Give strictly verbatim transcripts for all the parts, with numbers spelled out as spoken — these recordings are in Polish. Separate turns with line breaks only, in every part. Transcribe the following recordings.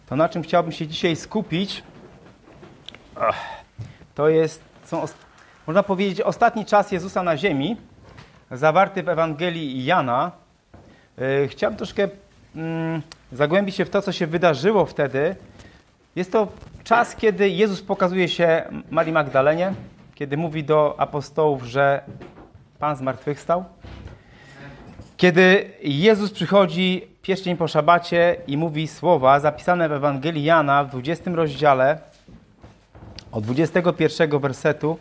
to na czym chciałbym się dzisiaj skupić, to jest, są, można powiedzieć, ostatni czas Jezusa na ziemi, zawarty w Ewangelii Jana. Chciałbym troszkę mm, zagłębić się w to, co się wydarzyło wtedy. Jest to czas, kiedy Jezus pokazuje się Marii Magdalenie, kiedy mówi do apostołów, że Pan zmartwychwstał. Kiedy Jezus przychodzi pierwszy dzień po szabacie i mówi słowa zapisane w Ewangelii Jana w dwudziestym rozdziale od dwudziestego pierwszego wersetu.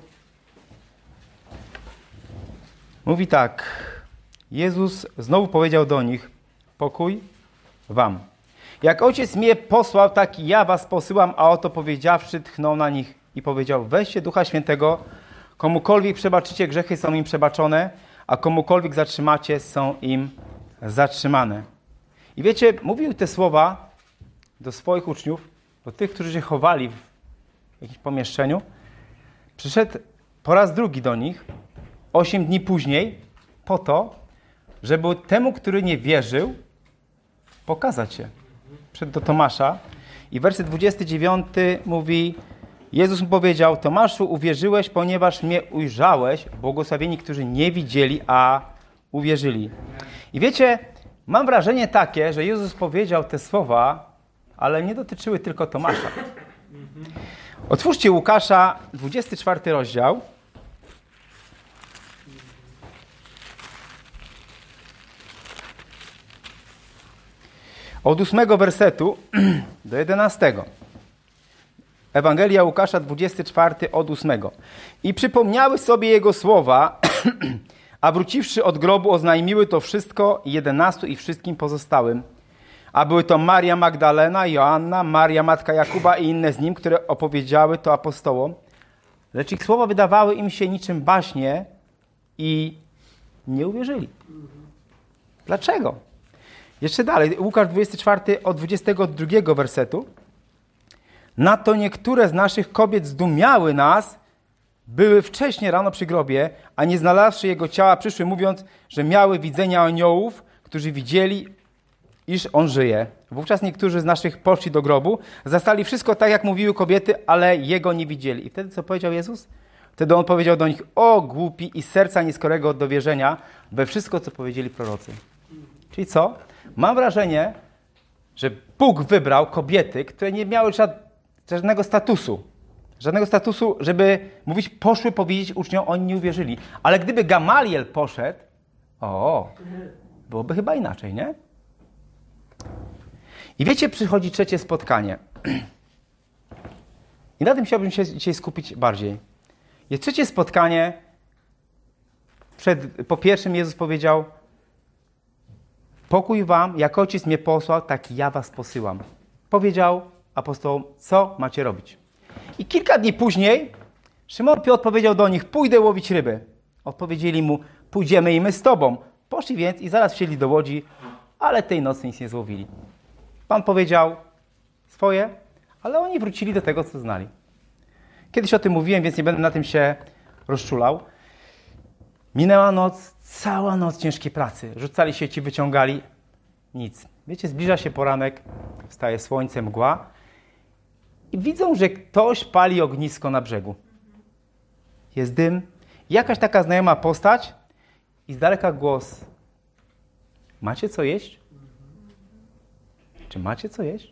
Mówi tak. Jezus znowu powiedział do nich: pokój wam. Jak Ojciec mnie posłał, tak i ja was posyłam, a oto powiedziawszy, tchnął na nich i powiedział: weźcie Ducha Świętego, komukolwiek przebaczycie, grzechy są im przebaczone, a komukolwiek zatrzymacie, są im zatrzymane. I wiecie, mówił te słowa do swoich uczniów, do tych, którzy się chowali w jakimś pomieszczeniu. Przyszedł po raz drugi do nich, osiem dni później, po to, żeby temu, który nie wierzył, pokazać się. Przyszedł do Tomasza i werset dwudziesty dziewiąty mówi: Jezus mu powiedział: Tomaszu, uwierzyłeś, ponieważ mnie ujrzałeś, błogosławieni, którzy nie widzieli, a uwierzyli. I wiecie, mam wrażenie takie, że Jezus powiedział te słowa, ale nie dotyczyły tylko Tomasza. Otwórzcie Łukasza, dwudziesty czwarty rozdział. Od ósmego wersetu do jedenastego. Ewangelia Łukasza, dwudziesty czwarty, od ósmego. I przypomniały sobie jego słowa, a wróciwszy od grobu oznajmiły to wszystko jedenastu i wszystkim pozostałym. A były to Maria Magdalena, Joanna, Maria matka Jakuba i inne z nim, które opowiedziały to apostołom. Lecz ich słowa wydawały im się niczym baśnie i nie uwierzyli. Dlaczego? Jeszcze dalej, Łukasz dwudziesty czwarty, od dwudziestego drugiego wersetu. Na to niektóre z naszych kobiet zdumiały nas, były wcześnie rano przy grobie, a nie znalazłszy jego ciała, przyszły mówiąc, że miały widzenia aniołów, którzy widzieli, iż on żyje. Wówczas niektórzy z naszych poszli do grobu, zastali wszystko tak, jak mówiły kobiety, ale jego nie widzieli. I wtedy co powiedział Jezus? Wtedy on powiedział do nich: o głupi i serca nieskorego do wierzenia we wszystko, co powiedzieli prorocy. Czyli co? Mam wrażenie, że Bóg wybrał kobiety, które nie miały żadnego statusu. Żadnego statusu, żeby mówić, poszły powiedzieć uczniom, oni nie uwierzyli. Ale gdyby Gamaliel poszedł, o, byłoby chyba inaczej, nie? I wiecie, przychodzi trzecie spotkanie. I na tym chciałbym się dzisiaj skupić bardziej. Jest trzecie spotkanie. Przed, po pierwszym Jezus powiedział: pokój wam, jak Ojciec mnie posłał, tak ja was posyłam. Powiedział apostołom, co macie robić. I kilka dni później Szymon Piotr powiedział do nich: pójdę łowić ryby. Odpowiedzieli mu: pójdziemy i my z tobą. Poszli więc i zaraz wsiedli do łodzi, ale tej nocy nic nie złowili. Pan powiedział swoje, ale oni wrócili do tego, co znali. Kiedyś o tym mówiłem, więc nie będę na tym się rozczulał. Minęła noc, cała noc ciężkiej pracy. Rzucali sieci, wyciągali. Nic. Wiecie, zbliża się poranek, wstaje słońce, mgła i widzą, że ktoś pali ognisko na brzegu. Jest dym, jakaś taka znajoma postać i z daleka głos: macie co jeść? Czy macie co jeść?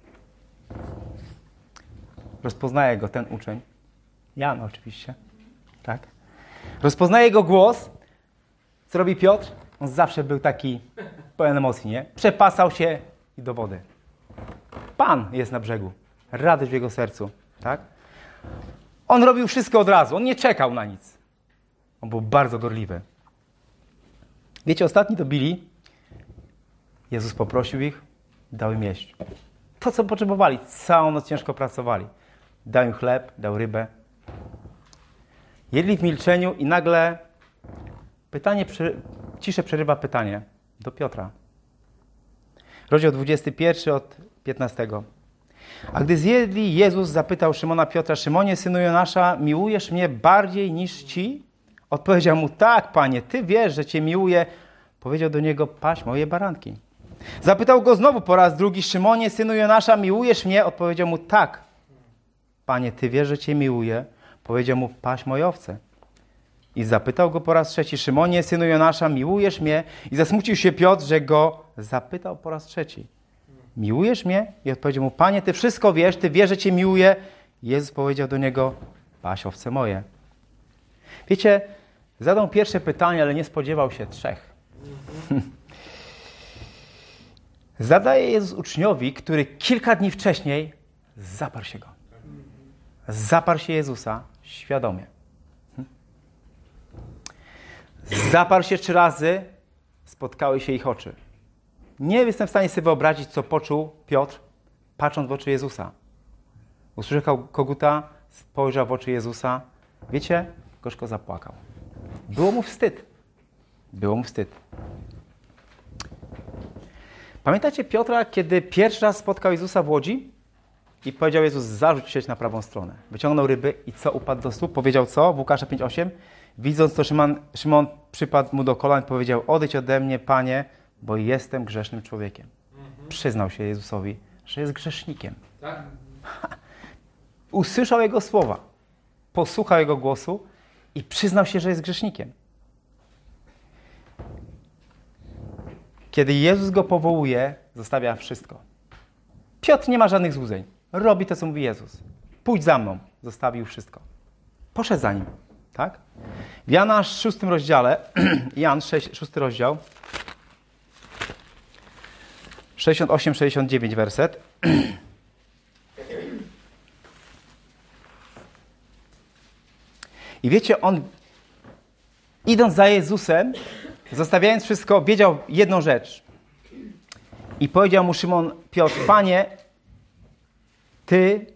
Rozpoznaje go ten uczeń. Jan oczywiście. Tak? Rozpoznaje go głos. Co robi Piotr? On zawsze był taki pełen emocji, nie? Przepasał się i do wody. Pan jest na brzegu. Radość w jego sercu. Tak? On robił wszystko od razu. On nie czekał na nic. On był bardzo gorliwy. Wiecie, ostatni to bili. Jezus poprosił ich, dał im jeść. To, co potrzebowali. Całą noc ciężko pracowali. Dał im chleb, dał rybę. Jedli w milczeniu i nagle pytanie, ciszę przerywa pytanie do Piotra. Rozdział dwudziesty pierwszy od piętnastego. A gdy zjedli, Jezus zapytał Szymona Piotra: Szymonie, synu Jonasza, miłujesz mnie bardziej niż ci? Odpowiedział mu: tak, Panie, Ty wiesz, że Cię miłuję. Powiedział do niego: paś moje baranki. Zapytał go znowu po raz drugi: Szymonie, synu Jonasza, miłujesz mnie? Odpowiedział mu: tak. Panie, Ty wiesz, że Cię miłuję. Powiedział mu: paś moje owce. I zapytał go po raz trzeci: Szymonie, synu Jonasza, miłujesz mnie? I zasmucił się Piotr, że go zapytał po raz trzeci: miłujesz mnie? I odpowiedział mu: Panie, Ty wszystko wiesz, Ty wiesz, że Cię miłuję. I Jezus powiedział do niego: paś owce moje. Wiecie, zadał pierwsze pytanie, ale nie spodziewał się trzech. Zadaje Jezus uczniowi, który kilka dni wcześniej zaparł się go. Zaparł się Jezusa świadomie. Zaparł się trzy razy, spotkały się ich oczy. Nie jestem w stanie sobie wyobrazić, co poczuł Piotr, patrząc w oczy Jezusa. Usłyszał koguta, spojrzał w oczy Jezusa. Wiecie, gorzko zapłakał. Było mu wstyd. Było mu wstyd. Pamiętacie Piotra, kiedy pierwszy raz spotkał Jezusa w łodzi i powiedział: Jezus, zarzuć sieć na prawą stronę. Wyciągnął ryby i co? Upadł do stóp. Powiedział co? W Łukasza pięć osiem. Widząc to, Szymon, Szymon przypadł mu do kolan i powiedział: odejdź ode mnie, Panie, bo jestem grzesznym człowiekiem. Mhm. Przyznał się Jezusowi, że jest grzesznikiem. Tak? Usłyszał Jego słowa, posłuchał Jego głosu i przyznał się, że jest grzesznikiem. Kiedy Jezus go powołuje, zostawia wszystko. Piotr nie ma żadnych złudzeń. Robi to, co mówi Jezus. Pójdź za mną. Zostawił wszystko. Poszedł za nim. Tak? W Jana szóstym rozdziale, Jan szósty rozdział, sześćdziesiąt osiem sześćdziesiąt dziewięć werset. I wiecie, on idąc za Jezusem, zostawiając wszystko, wiedział jedną rzecz. I powiedział mu Szymon Piotr: Panie, Ty...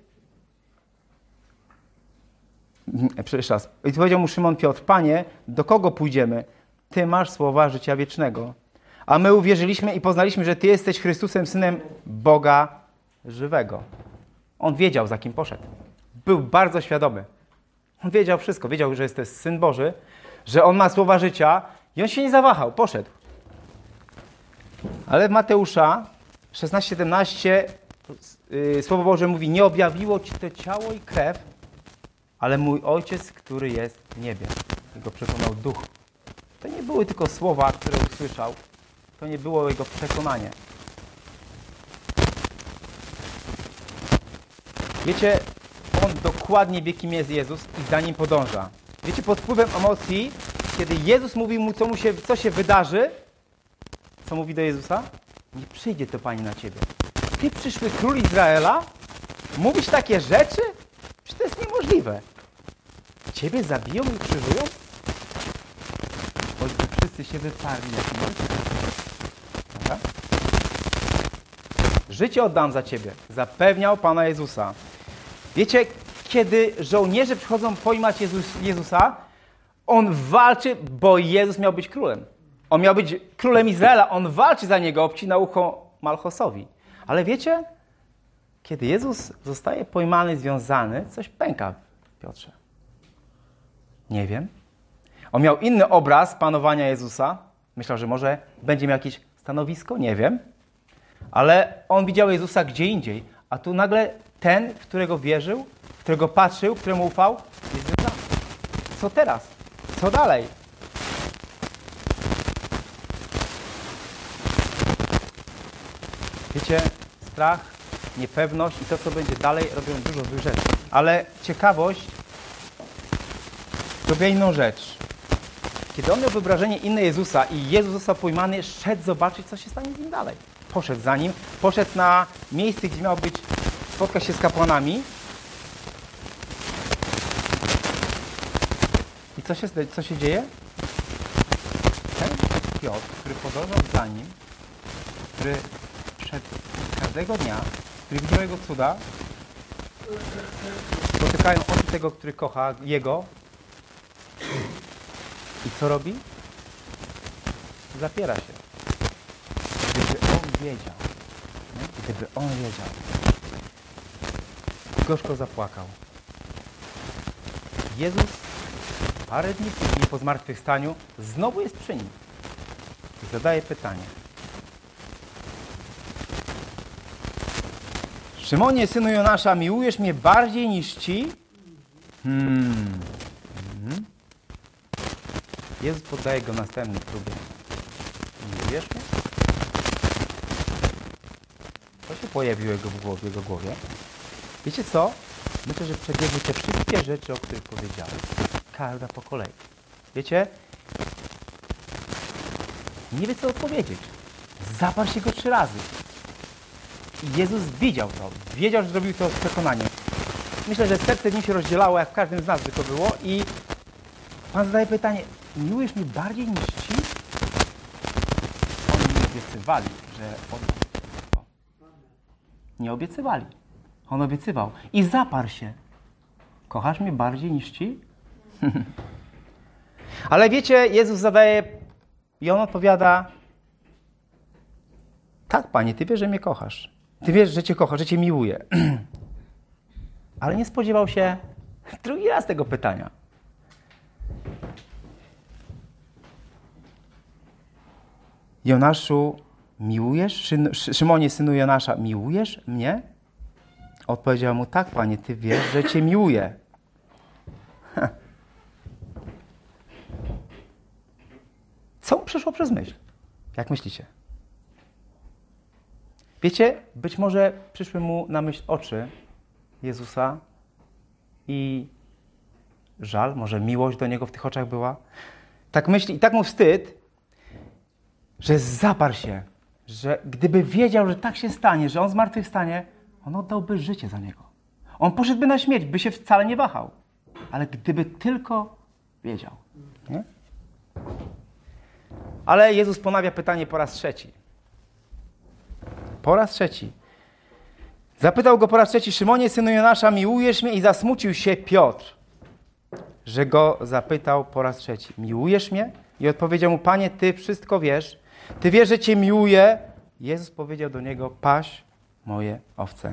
Jeszcze raz. I powiedział mu Szymon Piotr: Panie, do kogo pójdziemy? Ty masz słowa życia wiecznego. A my uwierzyliśmy i poznaliśmy, że Ty jesteś Chrystusem, Synem Boga żywego. On wiedział, za kim poszedł. Był bardzo świadomy. On wiedział wszystko. Wiedział, że jest to Syn Boży, że On ma słowa życia i on się nie zawahał. Poszedł. Ale w Mateusza szesnaście siedemnaście yy, Słowo Boże mówi: nie objawiło Ci to ciało i krew, ale mój Ojciec, który jest w niebie. Jego przekonał Duch. To nie były tylko słowa, które usłyszał. To nie było jego przekonanie. Wiecie, on dokładnie wie, kim jest Jezus i za nim podąża. Wiecie, pod wpływem emocji, kiedy Jezus mówi mu, co, mu się, co się wydarzy, co mówi do Jezusa? Nie przyjdzie to, Panie, na Ciebie. Ty, przyszły król Izraela? Mówisz takie rzeczy? Przecież to jest niemożliwe. Ciebie zabiją i krzyżują? Oj, wszyscy się wyparli jak mąż. Dobra? Życie oddam za Ciebie. Zapewniał Pana Jezusa. Wiecie, kiedy żołnierze przychodzą pojmać Jezus, Jezusa, On walczy, bo Jezus miał być królem. On miał być królem Izraela. On walczy za Niego, obcina ucho Malchosowi. Ale wiecie, kiedy Jezus zostaje pojmany, związany, coś pęka w Piotrze. Nie wiem. On miał inny obraz panowania Jezusa. Myślał, że może będzie miał jakieś stanowisko, nie wiem. Ale on widział Jezusa gdzie indziej. A tu nagle ten, w którego wierzył, w którego patrzył, któremu ufał, jest związany. Co teraz? Co dalej? Wiecie, strach, niepewność i to, co będzie dalej, robią dużo złych rzeczy. Ale ciekawość robiła inną rzecz. Kiedy on miał wyobrażenie inne Jezusa i Jezus został pojmany, szedł zobaczyć, co się stanie z nim dalej. Poszedł za nim, poszedł na miejsce, gdzie miał być, spotkać się z kapłanami. I co się, co się dzieje? Ten Piotr, który podążał za nim, który szedł każdego dnia, który widział jego cuda, dotykają oczy tego, który kocha jego. I co robi? Zapiera się. Gdyby on wiedział, nie? Gdyby on wiedział, gorzko zapłakał. Jezus parę dni później po zmartwychwstaniu znowu jest przy nim. I zadaje pytanie. Szymonie, synu Jonasza, miłujesz mnie bardziej niż ci? Hmm. Mhm. Jezus poddaje go następnej próbie. Miłujesz mnie? Co się pojawiło jego w głowie, w jego głowie? Wiecie co? Myślę, że przebiegły te wszystkie rzeczy, o których powiedziałem. Każda po kolei. Wiecie? Nie wie, co odpowiedzieć. Zaparł się go trzy razy. I Jezus widział to. Wiedział, że zrobił to z przekonaniem. Myślę, że serce w nim się rozdzielało, jak w każdym z nas by to było. I Pan zadaje pytanie, miłujesz mnie bardziej niż ci? Oni nie obiecywali, że on... Nie obiecywali. On obiecywał. I zaparł się. Kochasz mnie bardziej niż ci? Ale wiecie, Jezus zadaje i on odpowiada, tak, Panie, Ty wiesz, że mnie kochasz. Ty wiesz, że Cię kocha, że Cię miłuję. Ale nie spodziewał się drugi raz tego pytania. Jonaszu, miłujesz? Szymonie, synu Jonasza, miłujesz mnie? Odpowiedział mu, tak, Panie, Ty wiesz, że Cię miłuję. Co mu przyszło przez myśl? Jak myślicie? Wiecie, być może przyszły mu na myśl oczy Jezusa i żal, może miłość do Niego w tych oczach była. Tak myśli i tak mu wstyd, że zaparł się, że gdyby wiedział, że tak się stanie, że On zmartwychwstanie, On oddałby życie za Niego. On poszedłby na śmierć, by się wcale nie wahał. Ale gdyby tylko wiedział. Nie? Ale Jezus ponawia pytanie po raz trzeci. Po raz trzeci. Zapytał go po raz trzeci, Szymonie, synu Jonasza, miłujesz mnie? I zasmucił się Piotr, że go zapytał po raz trzeci. Miłujesz mnie? I odpowiedział mu, Panie, Ty wszystko wiesz. Ty wiesz, że Cię miłuję. Jezus powiedział do niego, paś moje owce.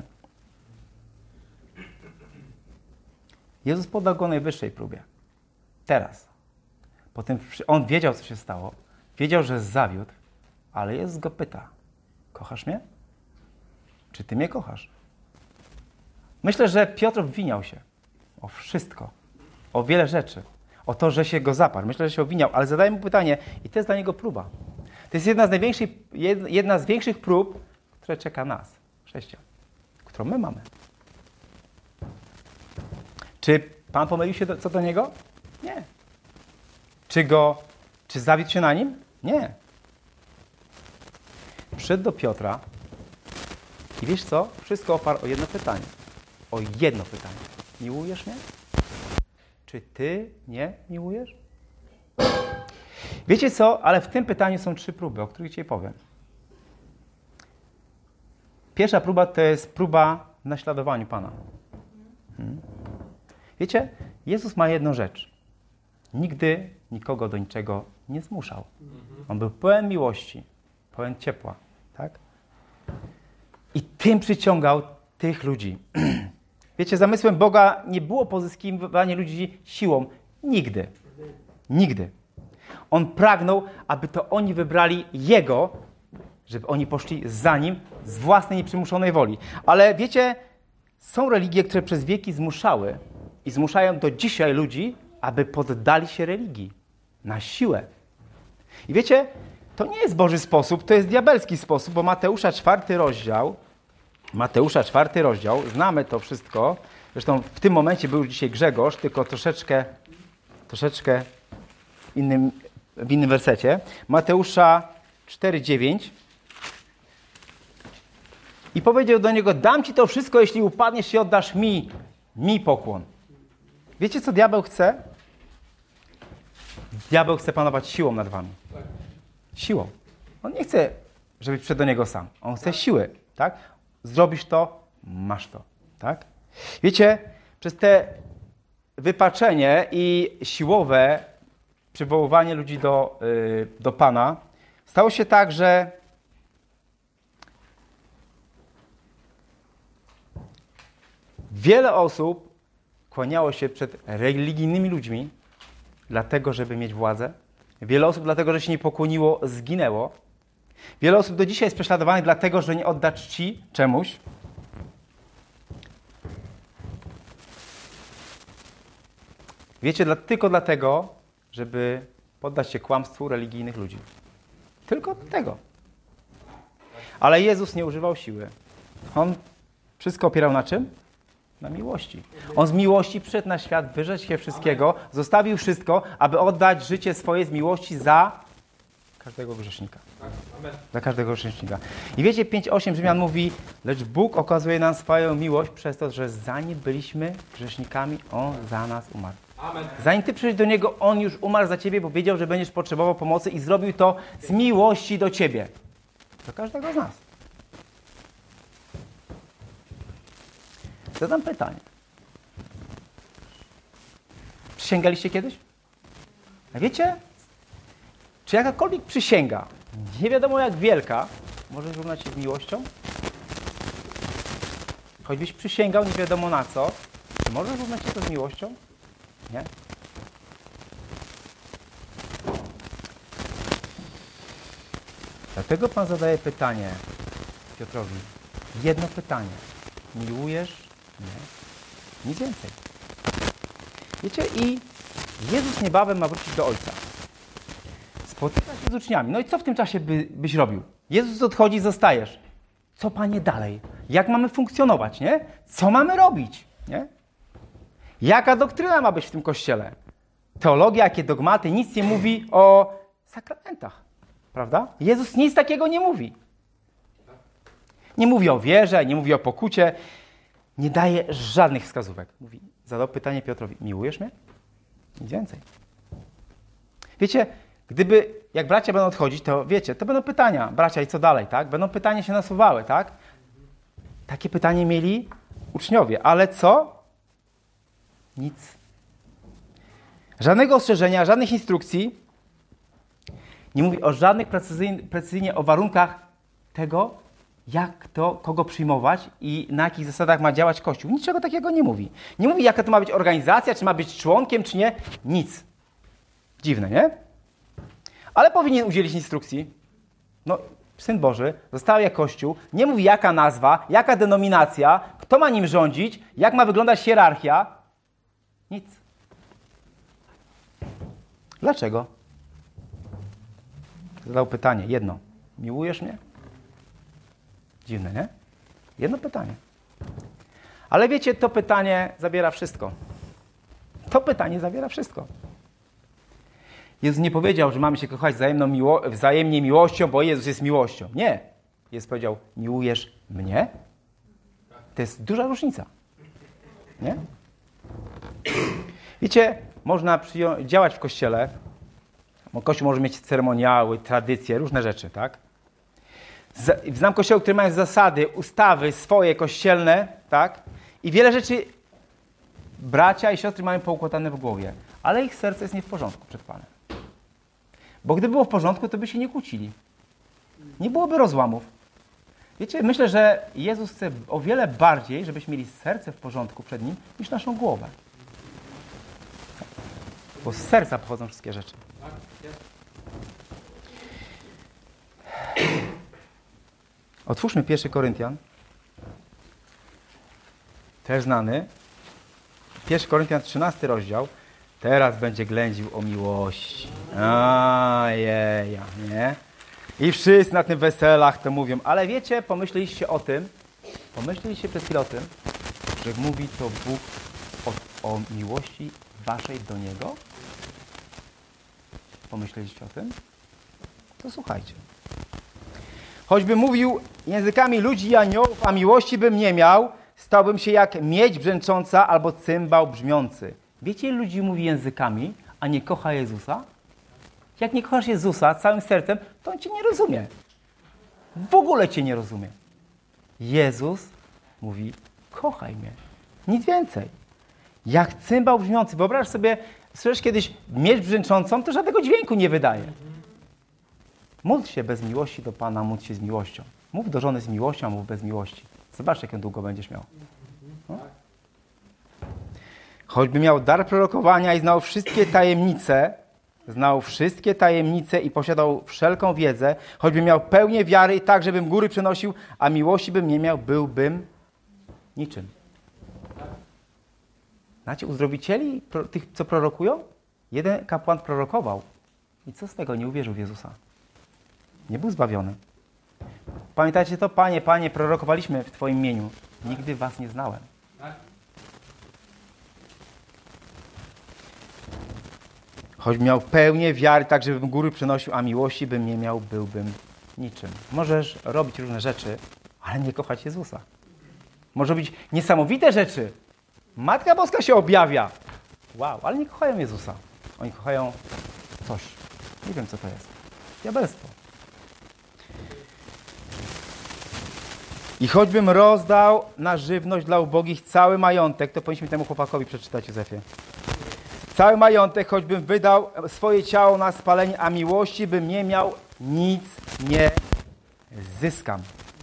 Jezus podał go najwyższej próbie. Teraz. Potem on wiedział, co się stało. Wiedział, że zawiódł, ale Jezus go pyta, kochasz mnie? Czy Ty mnie kochasz? Myślę, że Piotr obwiniał się o wszystko, o wiele rzeczy, o to, że się go zaparł. Myślę, że się obwiniał, ale zadaję mu pytanie i to jest dla niego próba. To jest jedna z największych, jedna z większych prób, która czeka nas, chrześcijan, którą my mamy. Czy Pan pomylił się do, co do niego? Nie. Czy go, czy zawiódł się na nim? Nie. Przyszedł do Piotra i wiesz co? Wszystko oparł o jedno pytanie. O jedno pytanie. Miłujesz mnie? Czy Ty mnie miłujesz? Wiecie co? Ale w tym pytaniu są trzy próby, o których dzisiaj powiem. Pierwsza próba to jest próba w naśladowaniu Pana. Hmm. Wiecie? Jezus ma jedną rzecz. Nigdy nikogo do niczego nie zmuszał. On był pełen miłości, pełen ciepła. Tak? I tym przyciągał tych ludzi. Wiecie, zamysłem Boga nie było pozyskiwanie ludzi siłą. Nigdy. Nigdy. On pragnął, aby to oni wybrali Jego, żeby oni poszli za Nim z własnej nieprzymuszonej woli. Ale wiecie, są religie, które przez wieki zmuszały i zmuszają do dzisiaj ludzi, aby poddali się religii. Na siłę. I wiecie, to nie jest Boży sposób, to jest diabelski sposób, bo Mateusza czwarty rozdział, Mateusza czwarty rozdział, znamy to wszystko. Zresztą w tym momencie był dzisiaj Grzegorz, tylko troszeczkę, troszeczkę w innym, w innym wersecie. Mateusza cztery dziewięć. I powiedział do niego, dam ci to wszystko, jeśli upadniesz i oddasz mi, mi pokłon. Wiecie, co diabeł chce? Diabeł chce panować siłą nad wami. Siłą. On nie chce, żebyś przyszedł do niego sam. On chce siły, tak? Zrobisz to, masz to, tak? Wiecie, przez te wypaczenie i siłowe przywoływanie ludzi do, yy, do Pana stało się tak, że wiele osób kłaniało się przed religijnymi ludźmi dlatego, żeby mieć władzę. Wiele osób dlatego, że się nie pokłoniło, zginęło. Wiele osób do dzisiaj jest prześladowanych dlatego, że nie odda czci czemuś. Wiecie, dla, tylko dlatego, żeby poddać się kłamstwu religijnych ludzi. Tylko dlatego. Ale Jezus nie używał siły. On wszystko opierał na czym? Na miłości. On z miłości przyszedł na świat, wyrzec się wszystkiego, zostawił wszystko, aby oddać życie swoje z miłości za każdego grzesznika. Za każdego grzesznika. I wiecie, pięć osiem Rzymian mówi, lecz Bóg okazuje nam swoją miłość przez to, że zanim byliśmy grzesznikami, On za nas umarł.
Amen.
Zanim ty przyszedłeś do Niego, On już umarł za ciebie, bo wiedział, że będziesz potrzebował pomocy i zrobił to z miłości do ciebie. Do każdego z nas. Zadam pytanie. Przysięgaliście kiedyś? A wiecie, czy jakakolwiek przysięga, nie wiadomo jak wielka, może równać się z miłością? Choćbyś przysięgał nie wiadomo na co, czy może równać się to z miłością? Nie? Dlatego Pan zadaje pytanie Piotrowi. Jedno pytanie. Miłujesz mnie? Nic więcej. Wiecie, i Jezus niebawem ma wrócić do Ojca. Spotyka się z uczniami. No i co w tym czasie by, byś robił? Jezus odchodzi, zostajesz. Co, Panie, dalej? Jak mamy funkcjonować, nie? Co mamy robić, nie? Jaka doktryna ma być w tym Kościele? Teologia, jakie dogmaty, nic nie mówi o sakramentach, prawda? Jezus nic takiego nie mówi. Nie mówi o wierze, nie mówi o pokucie, nie daje żadnych wskazówek. Mówi, zadał pytanie Piotrowi, miłujesz mnie? Nic więcej. Wiecie, gdyby, jak bracia będą odchodzić, to wiecie, to będą pytania, bracia i co dalej, tak? Będą pytania się nasuwały, tak? Takie pytanie mieli uczniowie, ale co? Nic. Żadnego ostrzeżenia, żadnych instrukcji. Nie mówi o żadnych precyzyjnie, precyzyjnie o warunkach tego, jak to, kogo przyjmować i na jakich zasadach ma działać Kościół. Niczego takiego nie mówi. Nie mówi, jaka to ma być organizacja, czy ma być członkiem, czy nie. Nic. Dziwne, nie? Ale powinien udzielić instrukcji. No, Syn Boży zostawia Kościół, nie mówi jaka nazwa, jaka denominacja, kto ma nim rządzić, jak ma wyglądać hierarchia. Nic. Dlaczego? Zadał pytanie, jedno. Miłujesz mnie? Dziwne, nie? Jedno pytanie. Ale wiecie, to pytanie zawiera wszystko. To pytanie zawiera wszystko. Jezus nie powiedział, że mamy się kochać wzajemną miło- wzajemnie miłością, bo Jezus jest miłością. Nie. Jezus powiedział, miłujesz mnie? To jest duża różnica. Nie? Wiecie, można przyją- działać w Kościele. Kościół może mieć ceremoniały, tradycje, różne rzeczy, tak? Z- Znam kościoły, które mają zasady, ustawy swoje kościelne, tak? I wiele rzeczy bracia i siostry mają poukładane w głowie, ale ich serce jest nie w porządku przed Panem. Bo gdyby było w porządku, to by się nie kłócili. Nie byłoby rozłamów. Wiecie, myślę, że Jezus chce o wiele bardziej, żebyśmy mieli serce w porządku przed Nim, niż naszą głowę. Bo z serca pochodzą wszystkie rzeczy. Otwórzmy pierwszy Koryntian. Też znany. pierwszy Koryntian, trzynasty rozdział. Teraz będzie ględził o miłości. Ajeja, nie? I wszyscy na tym weselach to mówią. Ale wiecie, pomyśleliście o tym, pomyśleliście przez chwilę o tym, że mówi to Bóg o, o miłości waszej do Niego? Pomyśleliście o tym? To słuchajcie. Choćbym mówił językami ludzi i aniołów, a miłości bym nie miał, stałbym się jak miedź brzęcząca albo cymbał brzmiący. Wiecie, ilu ludzi mówi językami, a nie kocha Jezusa? Jak nie kochasz Jezusa całym sercem, to On cię nie rozumie. W ogóle cię nie rozumie. Jezus mówi, kochaj mnie. Nic więcej. Jak cymbał brzmiący. Wyobraź sobie, słyszysz kiedyś miedź brzęczącą, to żadnego dźwięku nie wydaje. Módl się bez miłości do Pana, módl się z miłością. Mów do żony z miłością, a mów bez miłości. Zobacz, jak długo będziesz miał. No? Choćby miał dar prorokowania i znał wszystkie tajemnice, znał wszystkie tajemnice i posiadał wszelką wiedzę, choćby miał pełnię wiary i tak, żebym góry przenosił, a miłości bym nie miał, byłbym niczym. Znacie, uzdrowicieli, pro, tych, co prorokują? Jeden kapłan prorokował. I co z tego? Nie uwierzył w Jezusa. Nie był zbawiony. Pamiętacie to? Panie, Panie, prorokowaliśmy w Twoim imieniu. Nigdy was nie znałem. Choć miał pełnię wiary, tak żebym góry przenosił, a miłości bym nie miał, byłbym niczym. Możesz robić różne rzeczy, ale nie kochać Jezusa. Może być niesamowite rzeczy. Matka Boska się objawia. Wow, ale nie kochają Jezusa. Oni kochają coś. Nie wiem, co to jest. Diabelstwo. I choćbym rozdał na żywność dla ubogich cały majątek, to powinniśmy temu chłopakowi przeczytać, Józefie. Cały majątek, choćbym wydał swoje ciało na spalenie, a miłości bym nie miał, nic nie zyskam.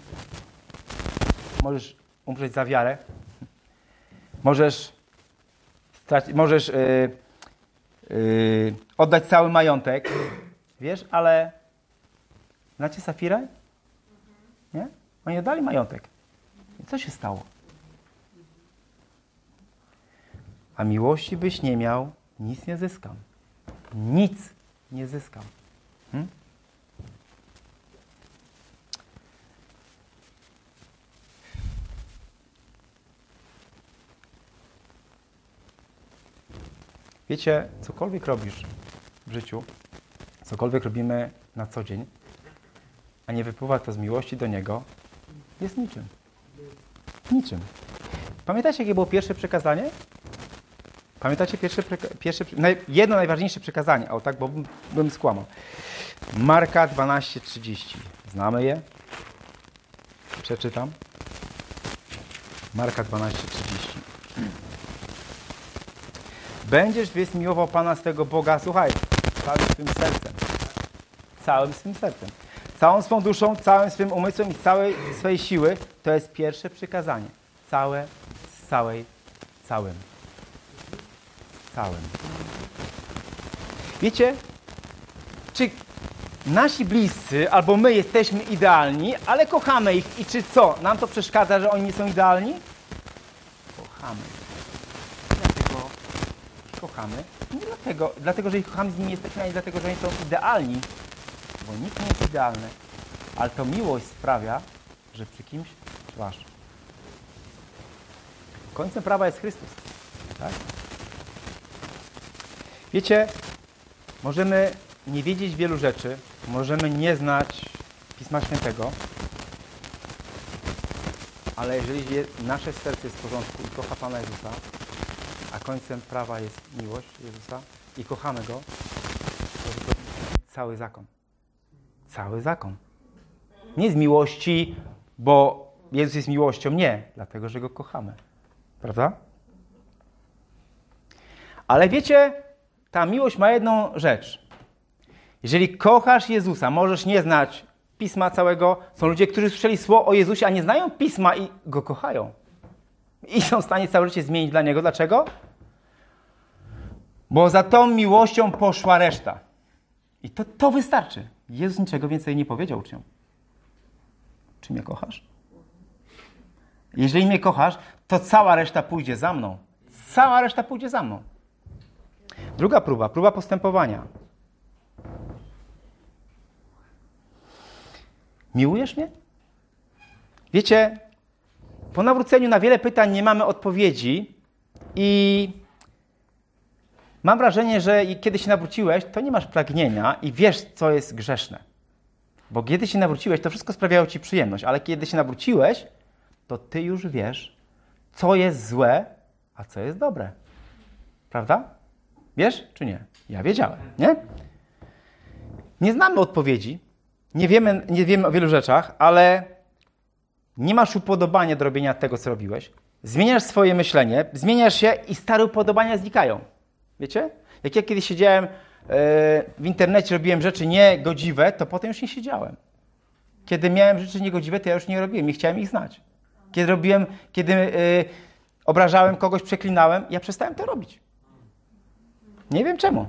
Możesz umrzeć za wiarę. Możesz, straci, możesz yy, yy, oddać cały majątek. Wiesz, ale znacie Safirę? Nie? Oni oddali majątek. I co się stało? A miłości byś nie miał, nic nie zyskam. Nic nie zyskam. Hmm? Wiecie, cokolwiek robisz w życiu, cokolwiek robimy na co dzień, a nie wypływa to z miłości do Niego, jest niczym. Niczym. Pamiętacie, jakie było pierwsze przekazanie? Pamiętacie pierwsze, pierwsze jedno najważniejsze przekazanie? O tak, bo bym, bym skłamał. Marka dwanaście trzydzieści. Znamy je? Przeczytam. Marka dwanaście trzydzieści. Będziesz więc miłował Pana swego Boga, słuchaj, całym swym sercem. Całym swym sercem. Całą swą duszą, całym swym umysłem i całej swojej siły. To jest pierwsze przykazanie. Całe, z całej, całym. Całym. Wiecie, czy nasi bliscy albo my jesteśmy idealni, ale kochamy ich i czy co? Nam to przeszkadza, że oni nie są idealni? Kochamy. Dlatego kochamy. Nie dlatego, dlatego, że ich kochamy, z nimi jesteśmy, a nie dlatego, że oni są idealni. Bo nikt nie jest idealny. Ale to miłość sprawia, że przy kimś trwasz. Końcem prawa jest Chrystus. Tak? Wiecie, możemy nie wiedzieć wielu rzeczy, możemy nie znać Pisma Świętego, ale jeżeli nasze serce jest w porządku i kocha Pana Jezusa, a końcem prawa jest miłość Jezusa i kochamy Go, to wypełnimy cały zakon. Cały zakon. Nie z miłości, bo Jezus jest miłością. Nie, dlatego, że Go kochamy. Prawda? Ale wiecie, ta miłość ma jedną rzecz. Jeżeli kochasz Jezusa, możesz nie znać Pisma całego. Są ludzie, którzy słyszeli słowo o Jezusie, a nie znają Pisma i Go kochają. I są w stanie całe życie zmienić dla Niego. Dlaczego? Bo za tą miłością poszła reszta. I to, to wystarczy. Jezus niczego więcej nie powiedział uczniom. Czy mnie kochasz? Jeżeli mnie kochasz, to cała reszta pójdzie za mną. Cała reszta pójdzie za mną. Druga próba, próba postępowania. Miłujesz mnie? Wiecie, po nawróceniu na wiele pytań nie mamy odpowiedzi i mam wrażenie, że kiedy się nawróciłeś, to nie masz pragnienia i wiesz, co jest grzeszne. Bo kiedy się nawróciłeś, to wszystko sprawiało ci przyjemność, ale kiedy się nawróciłeś, to ty już wiesz, co jest złe, a co jest dobre. Prawda? Wiesz, czy nie? Ja wiedziałem, nie? Nie znamy odpowiedzi, nie wiemy, nie wiemy o wielu rzeczach, ale nie masz upodobania do robienia tego, co robiłeś. Zmieniasz swoje myślenie, zmieniasz się i stare upodobania znikają. Wiecie? Jak ja kiedyś siedziałem w internecie, robiłem rzeczy niegodziwe, to potem już nie siedziałem. Kiedy miałem rzeczy niegodziwe, to ja już nie robiłem, nie chciałem ich znać. Kiedy robiłem, kiedy yy, obrażałem kogoś, przeklinałem, ja przestałem to robić. Nie wiem czemu.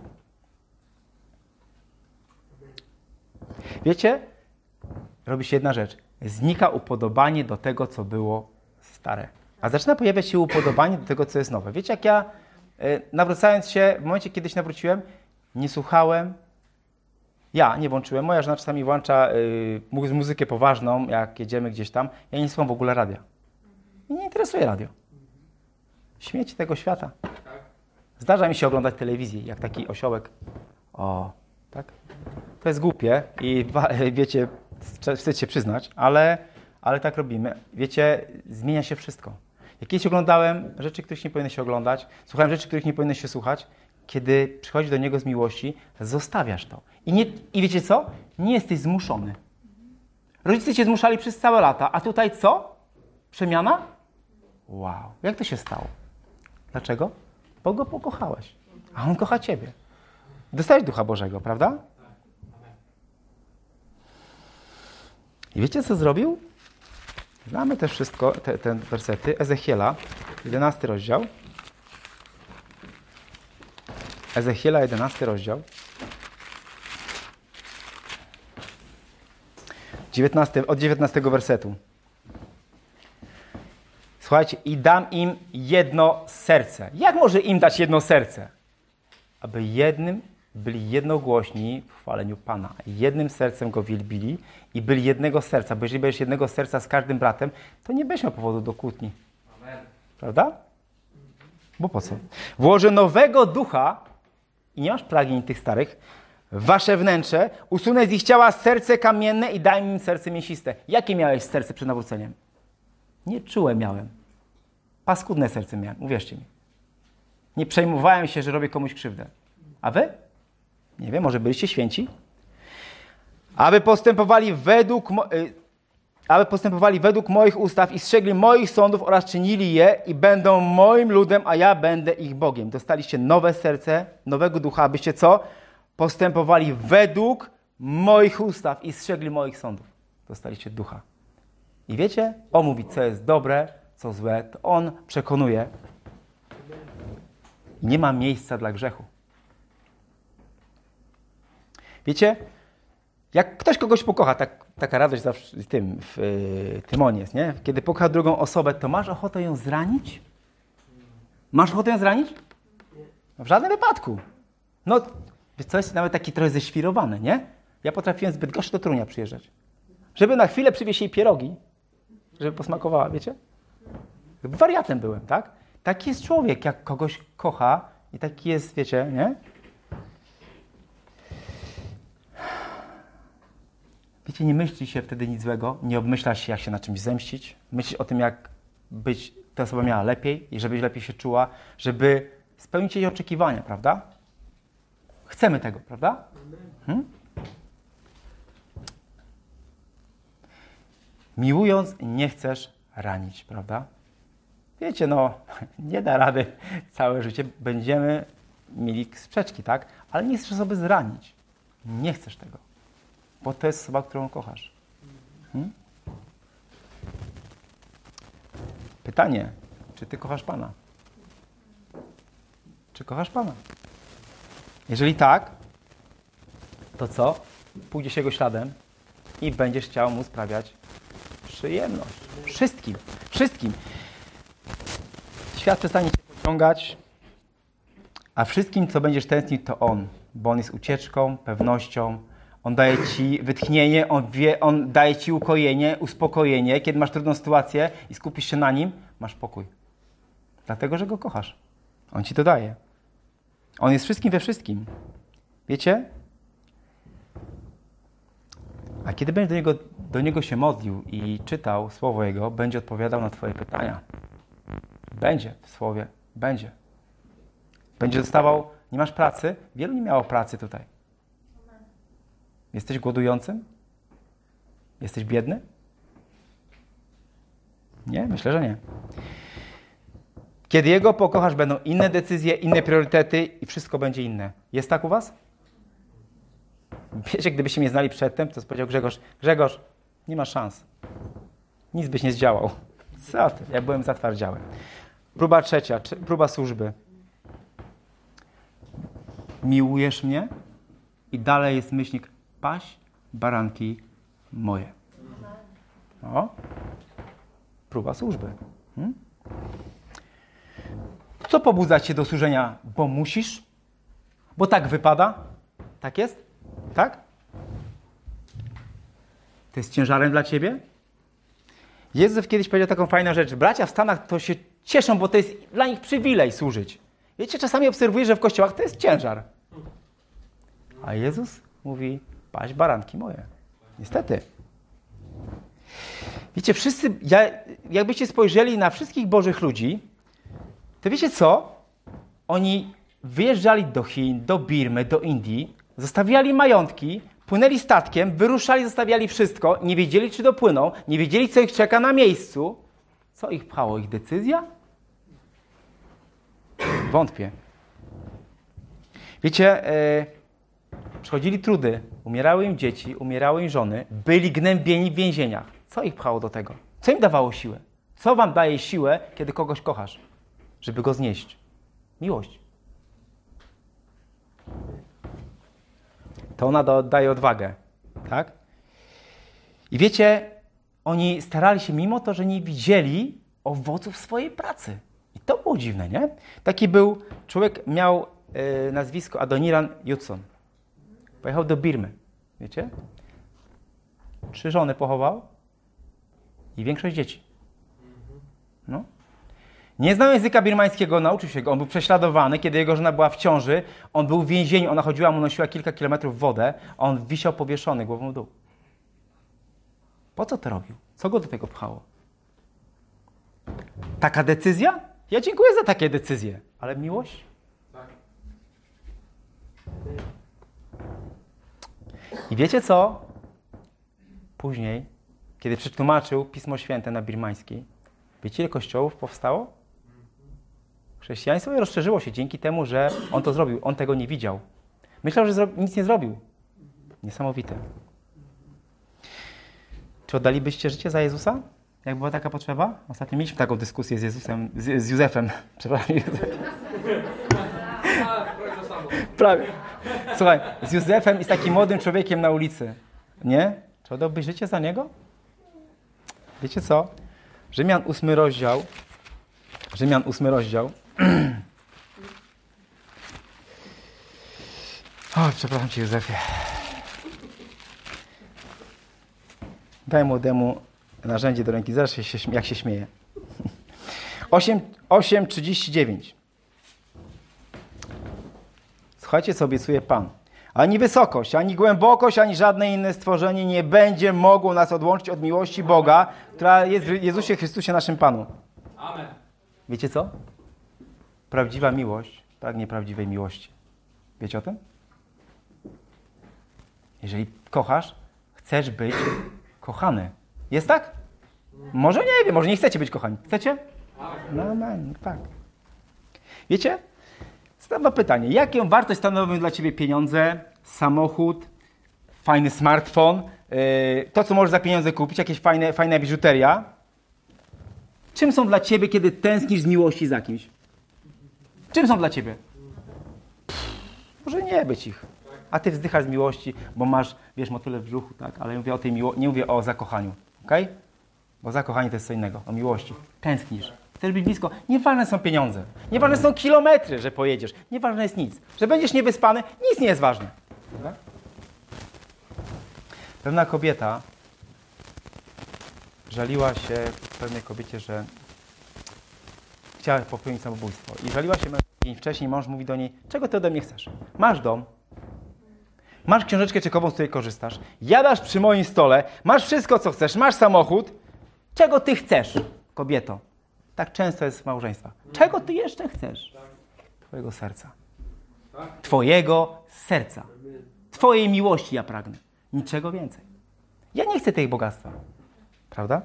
Wiecie? Robi się jedna rzecz. Znika upodobanie do tego, co było stare. A zaczyna pojawiać się upodobanie do tego, co jest nowe. Wiecie, jak ja nawracając się, w momencie, kiedy się nawróciłem, nie słuchałem. Ja nie włączyłem. Moja żona czasami włącza y, muzykę poważną, jak jedziemy gdzieś tam. Ja nie słucham w ogóle radia. Mnie nie interesuje radio. Śmieci tego świata. Zdarza mi się oglądać telewizję, jak taki osiołek. O, tak? To jest głupie i wiecie, wstyd się przyznać, ale, ale tak robimy. Wiecie, zmienia się wszystko. Jak kiedyś oglądałem rzeczy, których nie powinno się oglądać, słuchałem rzeczy, których nie powinno się słuchać, kiedy przychodzi do Niego z miłości, zostawiasz to. I, nie, I wiecie co? Nie jesteś zmuszony. Rodzice cię zmuszali przez całe lata, a tutaj co? Przemiana? Wow. Jak to się stało? Dlaczego? Bo Go pokochałeś, a On kocha ciebie. Dostałeś Ducha Bożego, prawda? I wiecie, co zrobił? Znamy też wszystko, te, te wersety. Ezechiela, jedenasty rozdział. Ezechiela, jedenasty rozdział. dziewiętnasty, od dziewiętnastego wersetu. Słuchajcie, i dam im jedno serce. Jak może im dać jedno serce? Aby jednym byli jednogłośni w chwaleniu Pana. Jednym sercem Go wielbili i byli jednego serca. Bo jeżeli będziesz jednego serca z każdym bratem, to nie będziesz miał powodu do kłótni. Amen. Prawda? Bo po co? Włożę nowego ducha i nie masz pragnień tych starych, w wasze wnętrze, usunę z ich ciała serce kamienne i daj im serce mięsiste. Jakie miałeś serce przed nawróceniem? Nie czułe miałem. Paskudne serce miałem, uwierzcie mi. Nie przejmowałem się, że robię komuś krzywdę. A wy? Nie wiem, może byliście święci? Aby postępowali według, mo- y- aby postępowali według moich ustaw i strzegli moich sądów oraz czynili je i będą moim ludem, a ja będę ich Bogiem. Dostaliście nowe serce, nowego ducha, abyście co? Postępowali według moich ustaw i strzegli moich sądów. Dostaliście ducha. I wiecie, On mówi, co jest dobre, co złe, to On przekonuje. Nie ma miejsca dla grzechu. Wiecie, jak ktoś kogoś pokocha, tak, taka radość zawsze w tym, w y, Tymonie jest, nie? Kiedy pokocha drugą osobę, to masz ochotę ją zranić? Masz ochotę ją zranić? No w żadnym wypadku. No, wiesz co, jest nawet taki trochę ześwirowany, nie? Ja potrafiłem z Bydgoszczy do Torunia przyjeżdżać. Żeby na chwilę przywieźć jej pierogi, żeby posmakowała, wiecie? Wariatem byłem, tak? Taki jest człowiek, jak kogoś kocha i taki jest, wiecie, nie? Wiecie, nie myśli się wtedy nic złego, nie obmyśla się, jak się na czymś zemścić. Myślisz o tym, jak być, ta osoba miała lepiej i żebyś lepiej się czuła, żeby spełnić jej oczekiwania, prawda? Chcemy tego, prawda? Hmm? Miłując, nie chcesz ranić, prawda? Wiecie, no, nie da rady całe życie. Będziemy mieli sprzeczki, tak? Ale nie chcesz osoby zranić. Nie chcesz tego. Bo to jest osoba, którą kochasz. Hmm? Pytanie, czy ty kochasz Pana? Czy kochasz Pana? Jeżeli tak, to co? Pójdziesz Jego śladem i będziesz chciał Mu sprawiać przyjemność. Wszystkim. Wszystkim. Świat przestanie się pociągać, a wszystkim, co będziesz tęsknić, to On. Bo On jest ucieczką, pewnością. On daje ci wytchnienie, on, wie, on daje ci ukojenie, uspokojenie. Kiedy masz trudną sytuację i skupisz się na Nim, masz pokój. Dlatego, że Go kochasz. On ci to daje. On jest wszystkim we wszystkim. Wiecie? A kiedy będziesz do Niego, do Niego się modlił i czytał Słowo Jego, będzie odpowiadał na twoje pytania. Będzie w Słowie. Będzie. Będzie dostawał, nie masz pracy? Wielu nie miało pracy tutaj. Jesteś głodującym? Jesteś biedny? Nie? Myślę, że nie. Kiedy Jego pokochasz, będą inne decyzje, inne priorytety i wszystko będzie inne. Jest tak u was? Wiecie, gdybyście mnie znali przedtem, to powiedział Grzegorz, Grzegorz, nie ma szans. Nic byś nie zdziałał. Co ty? Ja byłem zatwardziały. Próba trzecia, próba służby. Miłujesz mnie? I dalej jest myślnik, paś baranki moje. O. Próba służby. Hmm? Co pobudza cię do służenia? Bo musisz? Bo tak wypada? Tak jest? Tak? To jest ciężarem dla ciebie? Jezus kiedyś powiedział taką fajną rzecz. Bracia w Stanach to się cieszą, bo to jest dla nich przywilej służyć. Wiecie, czasami obserwuję, że w kościołach to jest ciężar. A Jezus mówi, paść baranki moje. Niestety. Wiecie, wszyscy, ja, jakbyście spojrzeli na wszystkich bożych ludzi, to wiecie co? Oni wyjeżdżali do Chin, do Birmy, do Indii, zostawiali majątki, płynęli statkiem, wyruszali, zostawiali wszystko, nie wiedzieli, czy dopłyną, nie wiedzieli, co ich czeka na miejscu. Co ich pchało? Ich decyzja? Wątpię. Wiecie, e, przychodzili trudy, umierały im dzieci, umierały im żony, byli gnębieni w więzieniach. Co ich pchało do tego? Co im dawało siłę? Co wam daje siłę, kiedy kogoś kochasz? Żeby go znieść? Miłość. To ona daje odwagę. Tak? I wiecie, oni starali się mimo to, że nie widzieli owoców swojej pracy. I to było dziwne, nie? Taki był człowiek, miał e, nazwisko Adoniran Judson. Pojechał do Birmy. Wiecie? Trzy żony pochował i większość dzieci. No. Nie znał języka birmańskiego, nauczył się go. On był prześladowany, kiedy jego żona była w ciąży. On był w więzieniu, ona chodziła mu, nosiła kilka kilometrów wodę, a on wisiał powieszony głową w dół. Po co to robił? Co go do tego pchało? Taka decyzja? Ja dziękuję za takie decyzje. Ale miłość? Tak. I wiecie co? Później, kiedy przetłumaczył Pismo Święte na birmański, wiecie, ile kościołów powstało? Chrześcijaństwo rozszerzyło się dzięki temu, że on to zrobił. On tego nie widział. Myślał, że zro- nic nie zrobił. Niesamowite. Czy oddalibyście życie za Jezusa? Jak była taka potrzeba? Ostatnio mieliśmy taką dyskusję z Jezusem, z, z Józefem. Przepraszam. Prawie. Słuchaj, z Józefem i z takim młodym człowiekiem na ulicy. Nie? Czy oddałbyś życie za niego? Wiecie co? Rzymian ósmy rozdział. Rzymian ósmy rozdział. O, przepraszam cię, Józefie. Daj młodemu narzędzie do ręki. Zaraz się, jak się śmieje. osiem trzydzieści dziewięć. Słuchajcie, co obiecuje Pan. Ani wysokość, ani głębokość, ani żadne inne stworzenie nie będzie mogło nas odłączyć od miłości Boga, która jest w Jezusie Chrystusie naszym Panu.
Amen.
Wiecie co? Prawdziwa miłość pragnie prawdziwej miłości. Wiecie o tym? Jeżeli kochasz, chcesz być kochany. Jest tak? Może nie wiem, może nie chcecie być kochani. Chcecie? No, amen, tak. Wiecie? Zadam pytanie. Jaką wartość stanowią dla ciebie pieniądze, samochód, fajny smartfon, yy, to, co możesz za pieniądze kupić, jakieś fajne, fajna biżuteria? Czym są dla ciebie, kiedy tęsknisz z miłości za kimś? Czym są dla ciebie? Pff, może nie być ich. A ty wzdychasz z miłości, bo masz, wiesz, motyle w brzuchu, tak? Ale ja mówię o tej miło- nie mówię o zakochaniu, okej? Okay? Bo zakochanie to jest co innego, o miłości. Tęsknisz. Chcesz być blisko. Nieważne są pieniądze. Nieważne są kilometry, że pojedziesz. Nieważne jest nic. Że będziesz niewyspany, nic nie jest ważne. Prawda? Pewna kobieta żaliła się pewnej kobiecie, że chciała popełnić samobójstwo. I żaliła się dzień wcześniej. Mąż mówi do niej, czego ty ode mnie chcesz? Masz dom. Masz książeczkę czekową, z której korzystasz. Jadasz przy moim stole. Masz wszystko, co chcesz. Masz samochód. Czego ty chcesz, kobieto? Tak często jest w małżeństwach. Czego ty jeszcze chcesz? Twojego serca. Twojego serca. Twojej miłości ja pragnę. Niczego więcej. Ja nie chcę tej bogactwa. Prawda?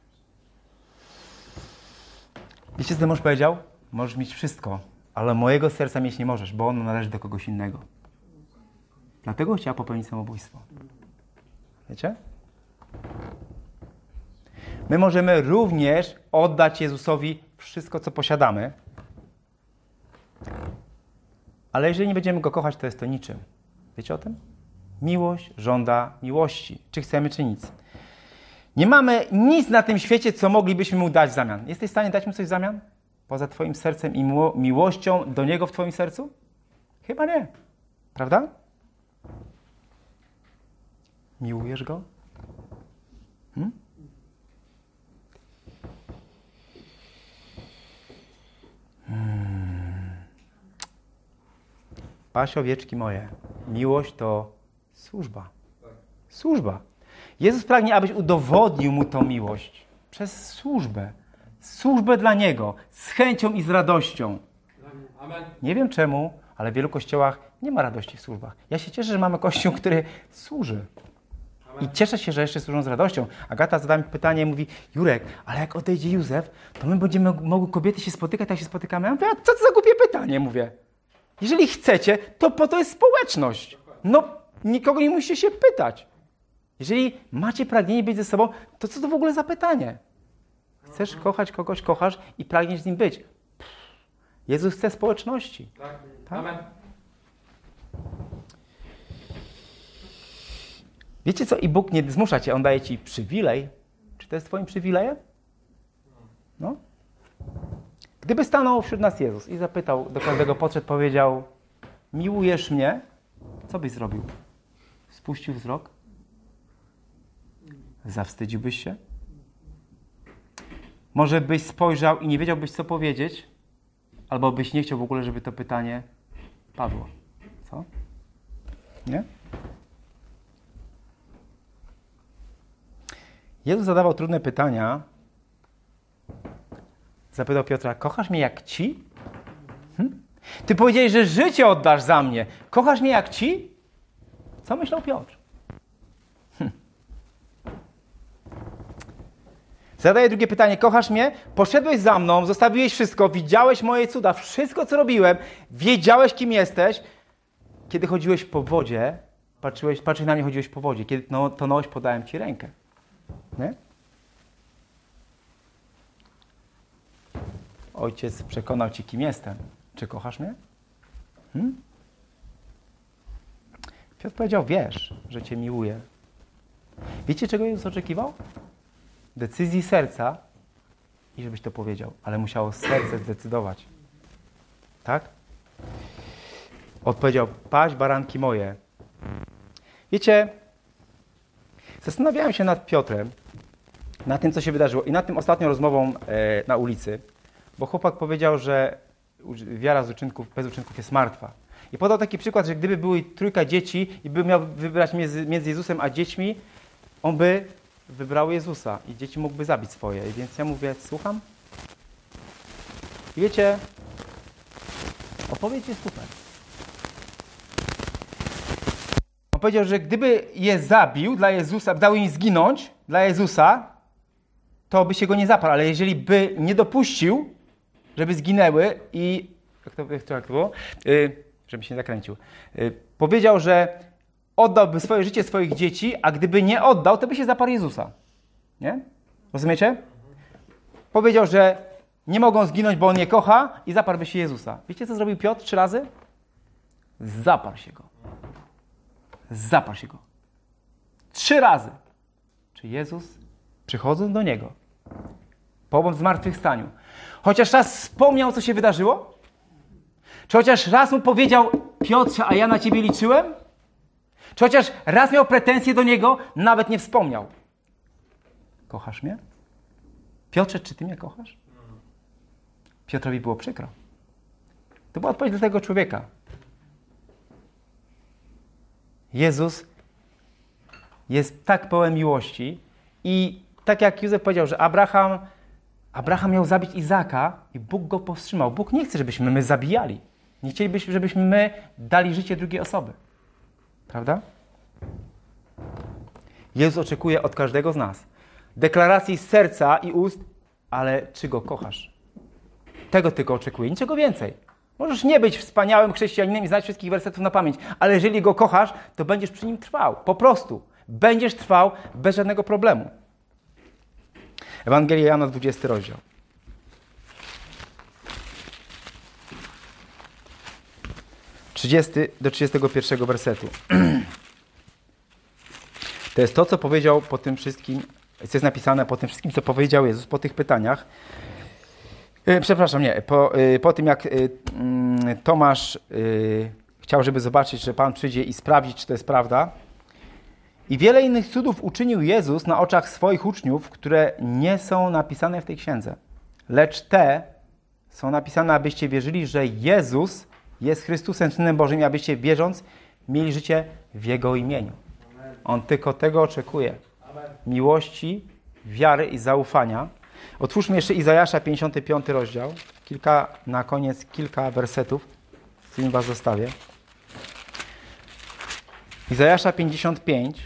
Wiecie, co ten mąż powiedział? Możesz mieć wszystko, ale mojego serca mieć nie możesz, bo ono należy do kogoś innego. Dlatego chciała popełnić samobójstwo. Wiecie? My możemy również oddać Jezusowi wszystko, co posiadamy, ale jeżeli nie będziemy Go kochać, to jest to niczym. Wiecie o tym? Miłość żąda miłości. Czy chcemy, czy nic. Nie mamy nic na tym świecie, co moglibyśmy Mu dać w zamian. Jesteś w stanie dać Mu coś w zamian? poza twoim sercem i miło- miłością do Niego w twoim sercu? Chyba nie. Prawda? Miłujesz Go? Hmm? Hmm. Paś owieczki moje, miłość to służba. Służba. Jezus pragnie, abyś udowodnił Mu tą miłość przez służbę. Służbę dla Niego, z chęcią i z radością.
Amen.
Nie wiem czemu, ale w wielu kościołach nie ma radości w służbach. Ja się cieszę, że mamy kościół, który służy. I cieszę się, że jeszcze służą z radością. Agata zadała mi pytanie i mówi, Jurek, ale jak odejdzie Józef, to my będziemy mogły kobiety się spotykać, tak się spotykamy. Ja mówię, a co to za głupie pytanie, mówię. Jeżeli chcecie, to po to jest społeczność. No, nikogo nie musicie się pytać. Jeżeli macie pragnienie być ze sobą, to co to w ogóle za pytanie? Chcesz kochać kogoś, kochasz i pragniesz z nim być. Pff, Jezus chce społeczności.
Tak.
Tak?
Amen.
Wiecie co? I Bóg nie zmusza cię, On daje ci przywilej. Czy to jest twoim przywilejem? No. Gdyby stanął wśród nas Jezus i zapytał, do każdego podszedł, powiedział, miłujesz mnie? Co byś zrobił? Spuścił wzrok? Zawstydziłbyś się? Może byś spojrzał i nie wiedziałbyś, co powiedzieć? Albo byś nie chciał w ogóle, żeby to pytanie padło. Co? Nie? Jezus zadawał trudne pytania. Zapytał Piotra, kochasz mnie jak ci? Hm? Ty powiedziałeś, że życie oddasz za mnie. Kochasz mnie jak ci? Co myślał Piotr? Hm. Zadaję drugie pytanie. Kochasz mnie? Poszedłeś za mną, zostawiłeś wszystko, widziałeś moje cuda, wszystko co robiłem, wiedziałeś kim jesteś. Kiedy chodziłeś po wodzie, patrzyłeś, patrzyłeś na mnie, chodziłeś po wodzie. Kiedy no, tonąłeś, podałem ci rękę. Nie? Ojciec przekonał cię, kim jestem. Czy kochasz mnie? Hmm? Piotr powiedział, wiesz, że cię miłuję. Wiecie, czego Jezus oczekiwał? Decyzji serca i żebyś to powiedział. Ale musiało serce zdecydować. Tak? Odpowiedział, paść baranki moje. Wiecie, zastanawiałem się nad Piotrem, na tym, co się wydarzyło i nad tym ostatnią rozmową e, na ulicy, bo chłopak powiedział, że wiara z uczynków, bez uczynków jest martwa. I podał taki przykład, że gdyby były trójka dzieci i by miał wybrać między, między Jezusem a dziećmi, on by wybrał Jezusa i dzieci mógłby zabić swoje. I więc ja mówię, słucham? I wiecie, odpowiedź jest super. On powiedział, że gdyby je zabił dla Jezusa, dał im zginąć dla Jezusa, to by się go nie zaparł. Ale jeżeli by nie dopuścił, żeby zginęły i... Jak to, jak to, jak to było? Yy, żeby się nie zakręcił. Yy, powiedział, że oddałby swoje życie swoich dzieci, a gdyby nie oddał, to by się zaparł Jezusa. Nie? Rozumiecie? Powiedział, że nie mogą zginąć, bo on je kocha i zaparłby się Jezusa. Wiecie, co zrobił Piotr trzy razy? Zaparł się go. Zaparł się go. Trzy razy. Czy Jezus, przychodząc do Niego, po zmartwychwstaniu, chociaż raz wspomniał, co się wydarzyło? Czy chociaż raz mu powiedział, Piotrze, a ja na Ciebie liczyłem? Czy chociaż raz miał pretensje do Niego? Nawet nie wspomniał. Kochasz mnie? Piotrze, czy Ty mnie kochasz? Piotrowi było przykro. To była odpowiedź dla tego człowieka. Jezus jest tak pełen miłości i tak jak Józef powiedział, że Abraham, Abraham miał zabić Izaka i Bóg go powstrzymał. Bóg nie chce, żebyśmy my zabijali. Nie chcielibyśmy, żebyśmy my dali życie drugiej osoby. Prawda? Jezus oczekuje od każdego z nas deklaracji z serca i ust, ale czy Go kochasz? Tego tylko oczekuje, niczego więcej. Możesz nie być wspaniałym chrześcijaninem i znać wszystkich wersetów na pamięć, ale jeżeli Go kochasz, to będziesz przy Nim trwał. Po prostu. Będziesz trwał bez żadnego problemu. Ewangelia Jana, dwudziesty rozdział. trzydziesty do trzydziestego pierwszego wersetu. To jest to, co powiedział po tym wszystkim, co jest napisane po tym wszystkim, co powiedział Jezus po tych pytaniach. Yy, przepraszam, nie. Po, yy, po tym, jak yy, yy, Tomasz yy, chciał, żeby zobaczyć, że Pan przyjdzie i sprawdzić, czy to jest prawda. I wiele innych cudów uczynił Jezus na oczach swoich uczniów, które nie są napisane w tej księdze. Lecz te są napisane, abyście wierzyli, że Jezus jest Chrystusem, Synem Bożym, i abyście wierząc mieli życie w Jego imieniu. On tylko tego oczekuje. Miłości, wiary i zaufania. Otwórzmy jeszcze Izajasza, pięćdziesiąty piąty rozdział. Kilka, na koniec kilka wersetów, z którymi was zostawię. Izajasza pięćdziesiąt pięć,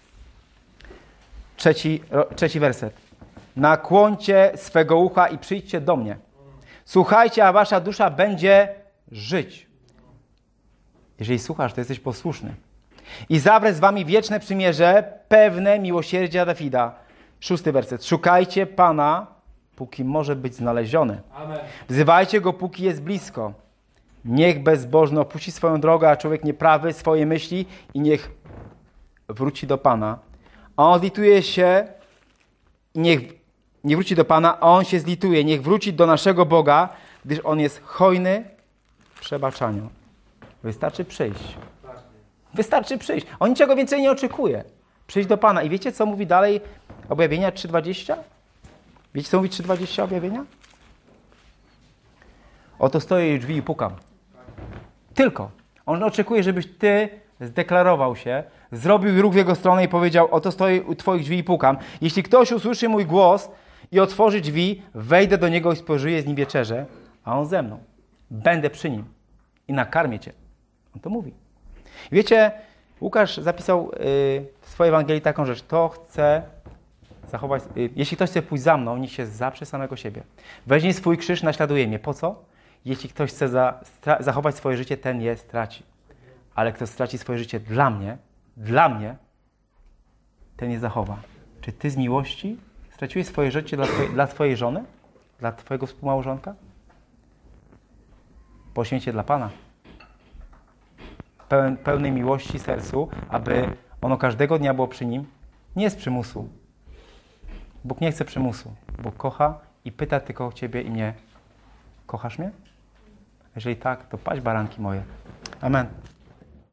trzeci, trzeci werset. Nakłońcie swego ucha i przyjdźcie do mnie. Słuchajcie, a wasza dusza będzie żyć. Jeżeli słuchasz, to jesteś posłuszny. I zawrę z wami wieczne przymierze, pewne miłosierdzia Dawida. Szósty werset. Szukajcie Pana, póki może być znaleziony. Amen. Wzywajcie Go, póki jest blisko. Niech bezbożny opuści swoją drogę, a człowiek nieprawy swoje myśli i niech wróci do Pana. A on zlituje się i niech nie wróci do Pana, a on się zlituje. Niech wróci do naszego Boga, gdyż On jest hojny w przebaczaniu. Wystarczy przyjść. Wystarczy przyjść. On niczego więcej nie oczekuje. Przyjść do Pana. I wiecie, co mówi dalej Objawienia trzy dwadzieścia? Wiecie, co mówi trzy dwadzieścia Objawienia? Oto stoję u drzwi i pukam. Tylko. On oczekuje, żebyś ty zdeklarował się, zrobił ruch w jego stronę i powiedział: oto stoję u twoich drzwi i pukam. Jeśli ktoś usłyszy mój głos i otworzy drzwi, wejdę do niego i spożyję z nim wieczerzę, a on ze mną. Będę przy nim i nakarmię cię. On to mówi. Wiecie, Łukasz zapisał yy, w swojej Ewangelii taką rzecz. To chce zachować... Yy, jeśli ktoś chce pójść za mną, niech się zaprze samego siebie. Weźmie swój krzyż, naśladuje mnie. Po co? Jeśli ktoś chce za, stra- zachować swoje życie, ten je straci. Ale kto straci swoje życie dla mnie, dla mnie, ten je zachowa. Czy ty z miłości straciłeś swoje życie dla, twoje, dla twojej żony? Dla twojego współmałżonka? Poświęć je dla Pana. Pełen, pełnej miłości sercu, aby ono każdego dnia było przy nim. Nie z przymusu. Bóg nie chce przymusu. Bóg kocha i pyta tylko ciebie i mnie: kochasz mnie? Jeżeli tak, to paść baranki moje. Amen.